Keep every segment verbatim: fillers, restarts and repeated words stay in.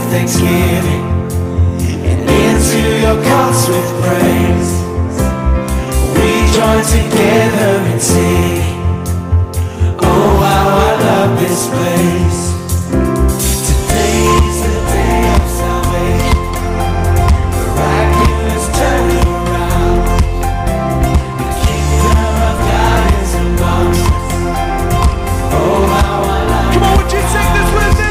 thanksgiving and into your courts with praise. We join together and sing. Oh, how I love this place. Today is the day of salvation. Miraculous turning around. The kingdom of God is among us. Oh, how I love. Come on, would you sing this with me?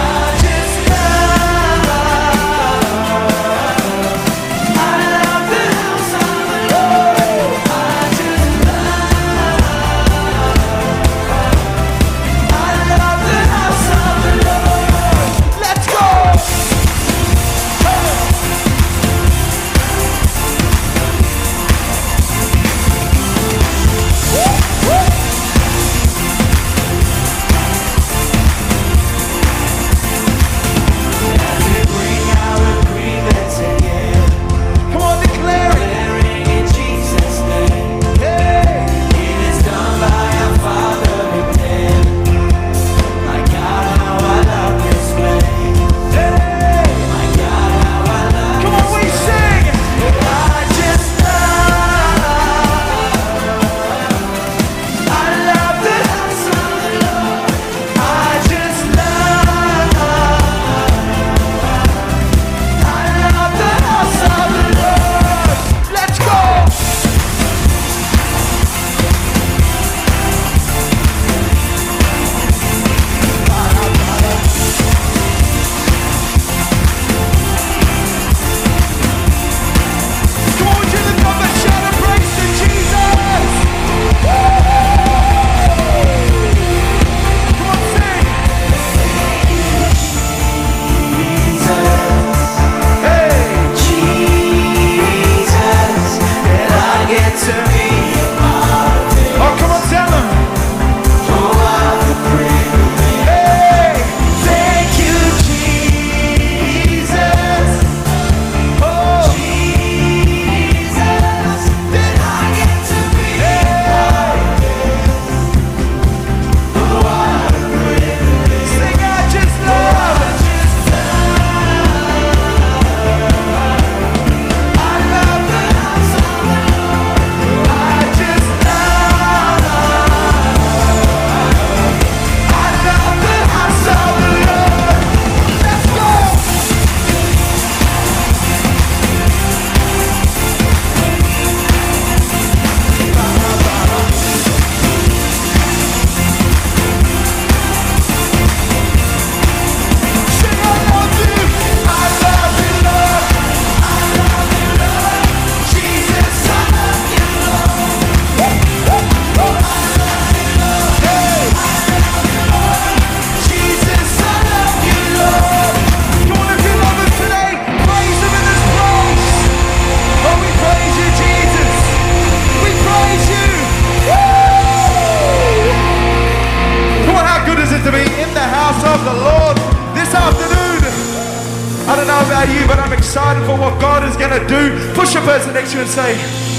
And say,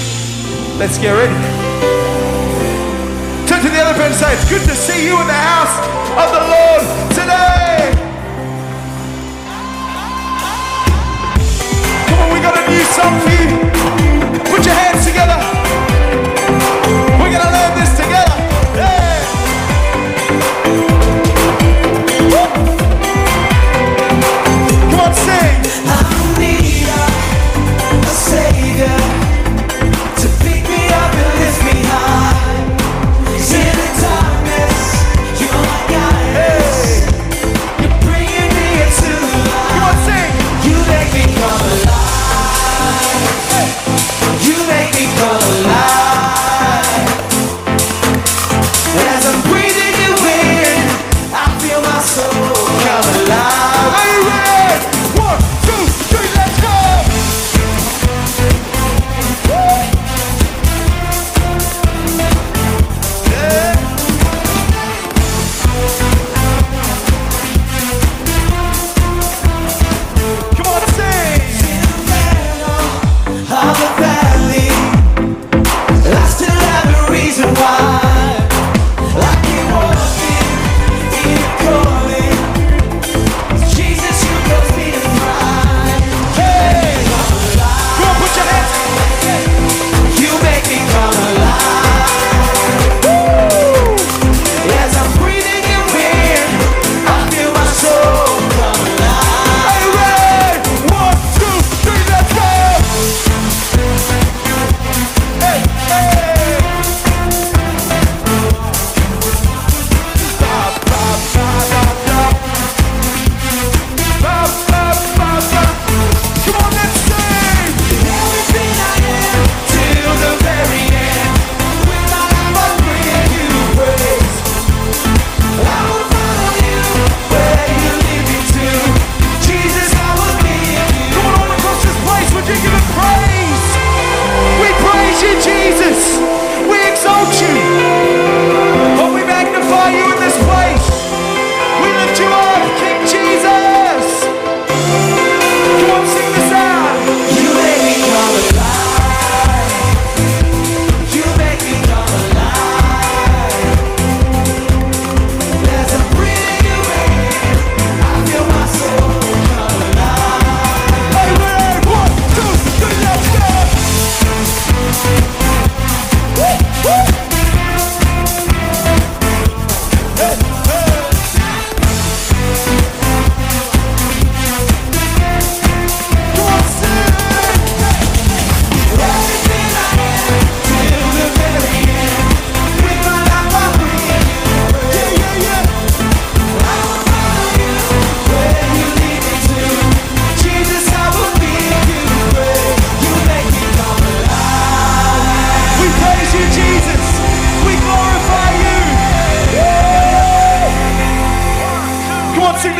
let's get ready. Turn to the other friend and say, it's good to see you in the house of the Lord today. Come on, we got a new song for you. Put your hands together. We're gonna learn this together. Yeah. Come on, sing. I need a Savior. Come on, sing. You make me come alive.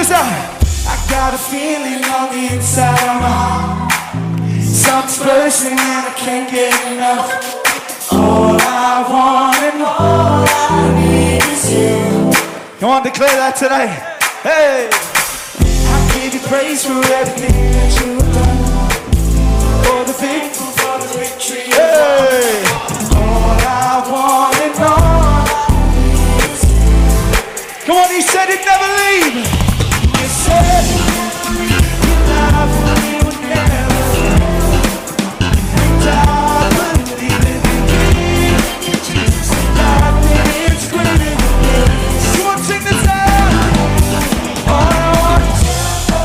this out. I got a feeling on the inside of my heart. Something's bursting and I can't get enough. All I want and all I need is you. Come on, declare that today. Hey! I give you praise for everything that you've done. For the victory, for the victory. Hey! All I want and all I need is you. Come on, he said he'd never leave. You said your love for me would never fail. And I believe it. Jesus, nothing is greater than this. Come on, sing this out. All I want is you.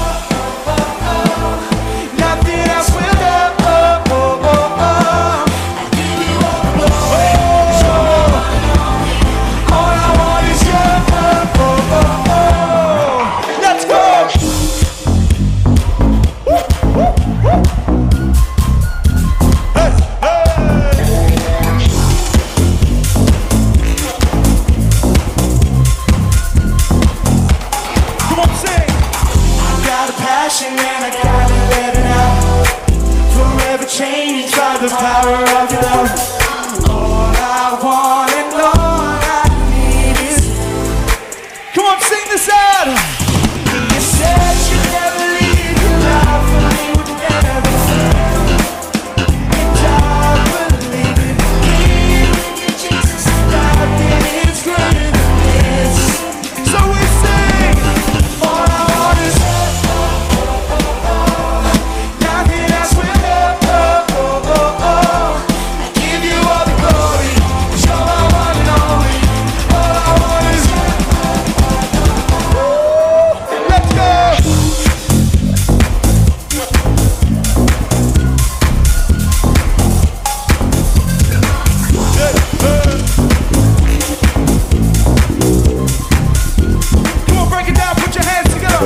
Nothing else will do. Oh, oh, oh, oh. I give you all the glory. Oh, all I want is you. Oh, oh, oh, oh. Let's go. Hey, hey. Come on, sing. I got a passion and I gotta let it out. Forever changed by the power of your love. All I want and all I need is you. Come on, sing this out. You said you'd never leave. Your love for me would never fail. And I believe it. Jesus, nothing is greater than this. So we sing. All I want is nothing else will do. Oh, oh, oh, oh. I give you all the glory. 'Cause you're my one and only. All I want is you. Let's go. Come on, break it down. Put your hands together.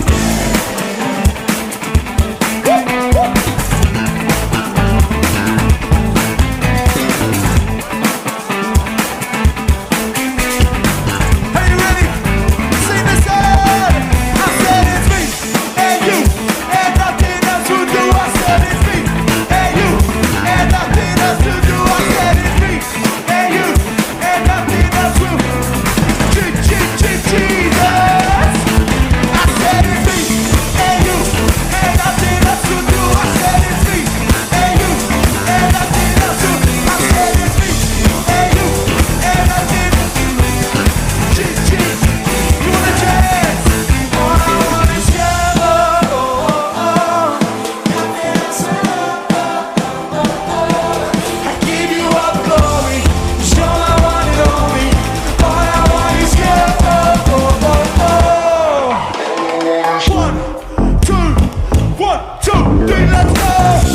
Are you ready? Sing this out. I said it's me and you and nothing else to do. I said it's me and you and nothing else to do. I said it's me and you and nothing else to do. Je- Je- Je- Jesus. I said it's me and you and nothing else to do. I said it's me and you and nothing else to do. I said it's me and you and nothing. Je- Je- You wanna dance? All I want is you. Oh, oh, oh. Nothing else to do. Oh, oh, oh. I give you all the glory. 'Cause you're my one and only. All I want is you. Oh, oh, oh, oh. One, two, one, two, three, let's go.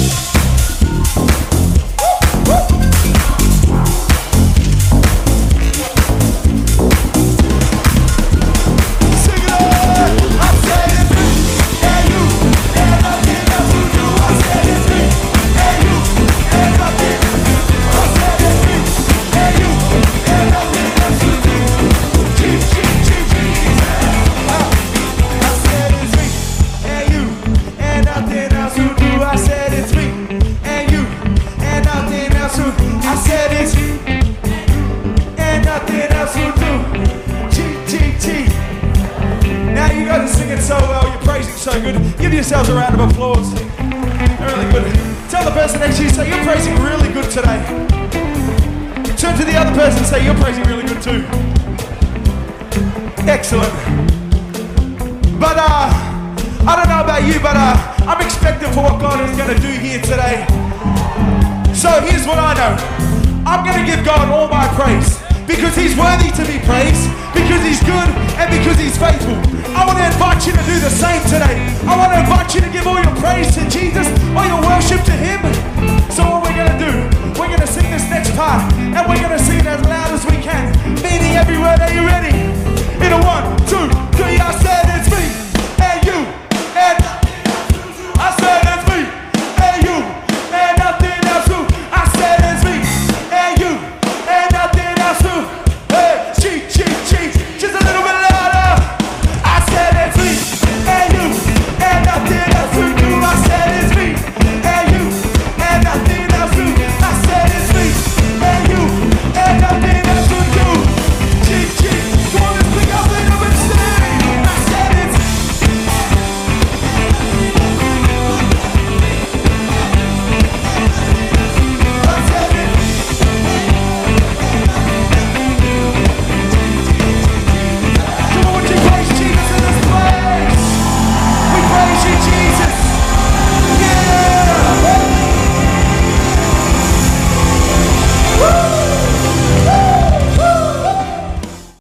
Sing it out. I said it's me and you and nothing else to do. I said it's me and you and nothing. I said it's me and you and nothing else to do. Je- Je- Je- Jesus. I said it's me and you and nothing else to do. I said it's me and you and nothing else to do. I said it's me and nothing else to do. G G T. Now you guys are singing so well, you're praising so good. Give yourselves a round of applause. Really good. Tell the person next to you, say you're praising really good today. Turn to the other person and say you're praising really good too. Excellent. But uh, I don't know about you, but uh, I'm expecting for what God is going to do here today. So here's what I know. I'm going to give God all my praise because he's worthy to be praised, because he's good and because he's faithful. I want to invite you to do the same today. I want to invite you to give all your praise to Jesus, all your worship to him. So what we're going to do